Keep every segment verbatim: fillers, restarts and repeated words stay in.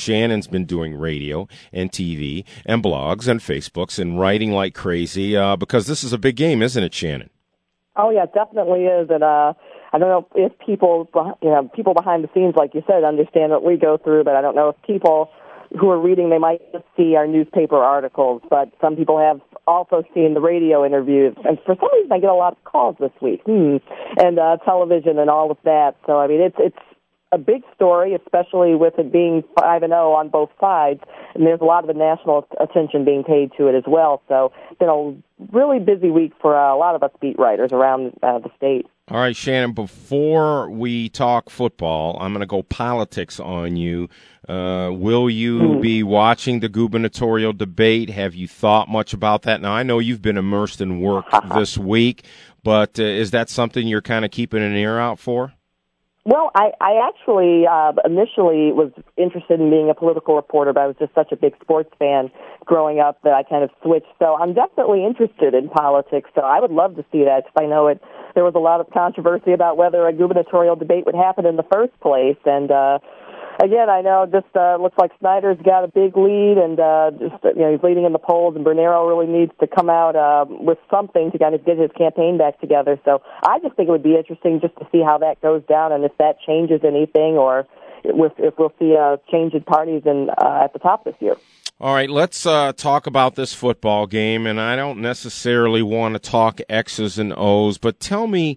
Shannon's been doing radio and T V and blogs and Facebooks and writing like crazy uh, because this is a big game, isn't it, Shannon? Oh, yeah, it definitely is. And uh, I don't know if people, you know, people behind the scenes, like you said, understand what we go through, but I don't know if people who are reading, they might just see our newspaper articles, but some people have also seen the radio interviews. And for some reason, I get a lot of calls this week, hmm. and uh, television and all of that. So, I mean, it's it's a big story, especially with it being five and oh on both sides, and there's a lot of the national attention being paid to it as well. So it's been a really busy week for uh, a lot of us beat writers around uh, the state. All right, Shannon, before we talk football, I'm going to go politics on you. Uh, will you mm. be watching the gubernatorial debate? Have you thought much about that? Now, I know you've been immersed in work this week, but uh, is that something you're kind of keeping an ear out for? Well, I, I actually uh, initially was interested in being a political reporter, but I was just such a big sports fan growing up that I kind of switched. So I'm definitely interested in politics, so I would love to see that, because I know it. There was a lot of controversy about whether a gubernatorial debate would happen in the first place, and uh, again, I know just uh, looks like Snyder's got a big lead, and uh, just you know he's leading in the polls, and Bernero really needs to come out uh, with something to kind of get his campaign back together. So I just think it would be interesting just to see how that goes down, and if that changes anything, or if, if we'll see a change in parties in, uh, at the top this year. All right, let's uh, talk about this football game, and I don't necessarily want to talk X's and O's, but tell me,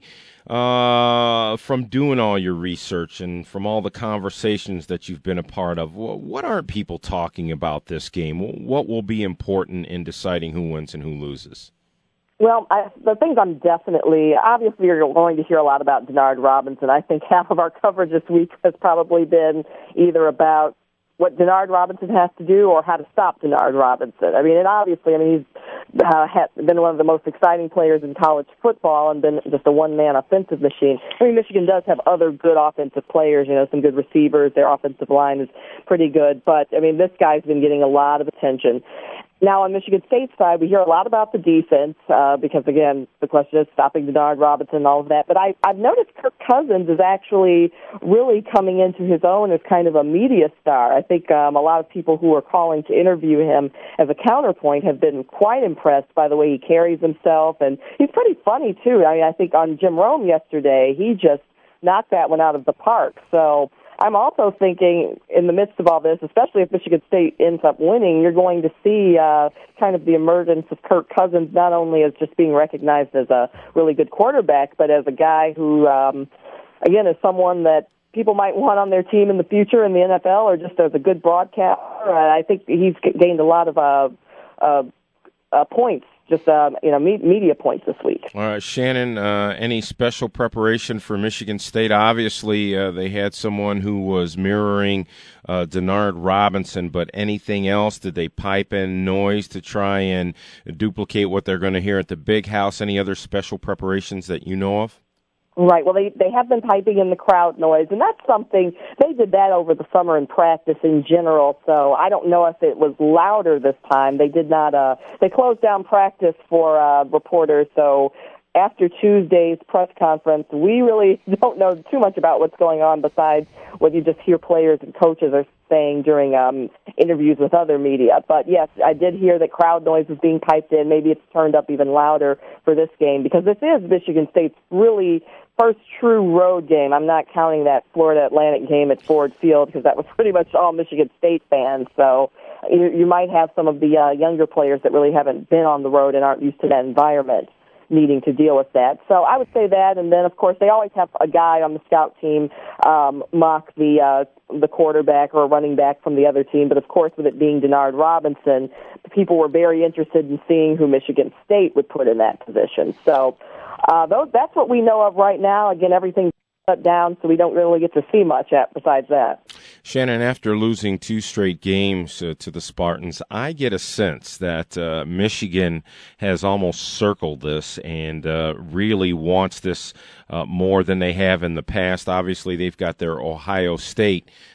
uh, from doing all your research and from all the conversations that you've been a part of, what aren't people talking about this game? What will be important in deciding who wins and who loses? Well, I, the things I'm definitely, obviously you're going to hear a lot about Denard Robinson. I think half of our coverage this week has probably been either about what Denard Robinson has to do or how to stop Denard Robinson. I mean, and obviously, I mean, he's uh, had been one of the most exciting players in college football and been just a one-man offensive machine. I mean, Michigan does have other good offensive players, you know, some good receivers. Their offensive line is pretty good. But, I mean, this guy's been getting a lot of attention. Now, on Michigan State's side, we hear a lot about the defense uh, because, again, the question is stopping Denard Robinson and all of that. But I, I've noticed Kirk Cousins is actually really coming into his own as kind of a media star. I think um, a lot of people who are calling to interview him as a counterpoint have been quite impressed by the way he carries himself. And he's pretty funny, too. I mean, I think on Jim Rome yesterday, he just knocked that one out of the park. So I'm also thinking in the midst of all this, especially if Michigan State ends up winning, you're going to see uh, kind of the emergence of Kirk Cousins, not only as just being recognized as a really good quarterback, but as a guy who, um, again, is someone that people might want on their team in the future in the N F L, or just as a good broadcaster. I think he's gained a lot of uh, uh, uh, points. Just, uh, you know, media points this week. All right, Shannon, uh, any special preparation for Michigan State? Obviously, uh, they had someone who was mirroring uh, Denard Robinson, but anything else? Did they pipe in noise to try and duplicate what they're going to hear at the Big House? Any other special preparations that you know of? Right. Well, they they have been piping in the crowd noise, and that's something, they did that over the summer in practice in general, so I don't know if it was louder this time. They did not, uh, they closed down practice for uh, reporters, so after Tuesday's press conference, we really don't know too much about what's going on besides what you just hear players and coaches are saying during um, interviews with other media. But yes, I did hear that crowd noise is being piped in. Maybe it's turned up even louder for this game, because this is Michigan State's really first true road game. I'm not counting that Florida Atlantic game at Ford Field, because that was pretty much all Michigan State fans. So you, you might have some of the uh, younger players that really haven't been on the road and aren't used to that environment needing to deal with that. So I would say that, and then, of course, they always have a guy on the scout team um, mock the uh, the quarterback or running back from the other team. But, of course, with it being Denard Robinson, people were very interested in seeing who Michigan State would put in that position. So uh, those, that's what we know of right now. Again, everything's shut down, so we don't really get to see much at, besides that. Shannon, after losing two straight games uh, to the Spartans, I get a sense that uh, Michigan has almost circled this and uh, really wants this uh, more than they have in the past. Obviously, they've got their Ohio State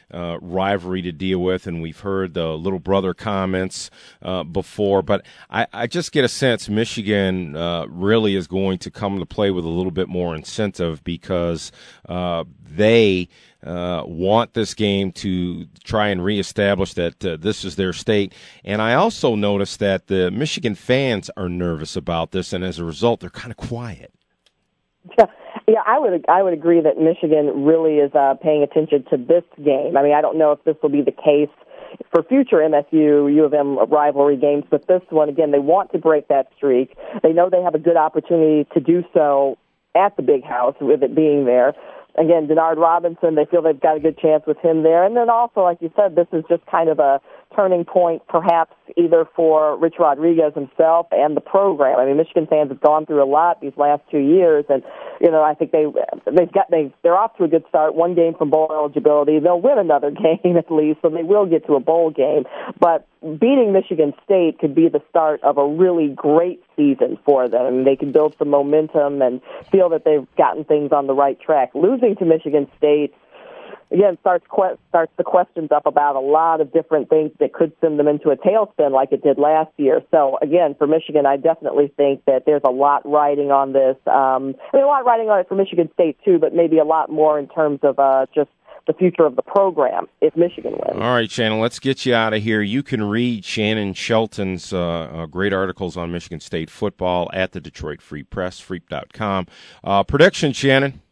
uh, rivalry to deal with, and we've heard the little brother comments uh, before. But I, I just get a sense Michigan uh, really is going to come to play with a little bit more incentive because uh, they uh, want this game to try and reestablish that uh, this is their state. And I also noticed that the Michigan fans are nervous about this, and as a result, they're kind of quiet. Yeah, yeah, I would I would agree that Michigan really is uh, paying attention to this game. I mean, I don't know if this will be the case for future M S U, U of M rivalry games, but this one, again, they want to break that streak. They know they have a good opportunity to do so at the Big House with it being there. Again, Denard Robinson, they feel they've got a good chance with him there. And then also, like you said, this is just kind of a turning point perhaps either for Rich Rodriguez himself and the program. I mean, Michigan fans have gone through a lot these last two years, and, you know, I think they, they've got, they, they're off to a good start, one game from bowl eligibility. They'll win another game at least, so they will get to a bowl game. But beating Michigan State could be the start of a really great season for them. I mean, they can build some momentum and feel that they've gotten things on the right track. Losing to Michigan State, again, starts que- starts the questions up about a lot of different things that could send them into a tailspin like it did last year. So, again, for Michigan, I definitely think that there's a lot riding on this. Um, I mean, a lot riding on it for Michigan State, too, but maybe a lot more in terms of uh, just the future of the program if Michigan wins. All right, Shannon, let's get you out of here. You can read Shannon Shelton's uh, uh, great articles on Michigan State football at the Detroit Free Press, freep dot com. Uh, prediction, Shannon?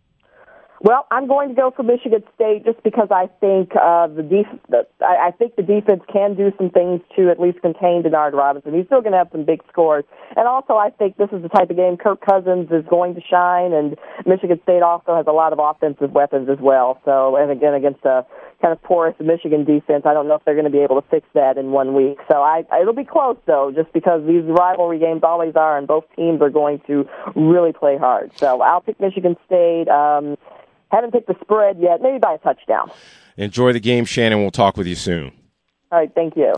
Well, I'm going to go for Michigan State just because I think uh, the, def- the I, I think the defense can do some things to at least contain Denard Robinson. He's still going to have some big scores, and also I think this is the type of game Kirk Cousins is going to shine, and Michigan State also has a lot of offensive weapons as well. So, and again against a kind of porous Michigan defense, I don't know if they're going to be able to fix that in one week. So I, it'll be close though, just because these rivalry games always are, and both teams are going to really play hard. So I'll pick Michigan State. Um, Haven't picked the spread yet, maybe by a touchdown. Enjoy the game, Shannon. We'll talk with you soon. All right, thank you.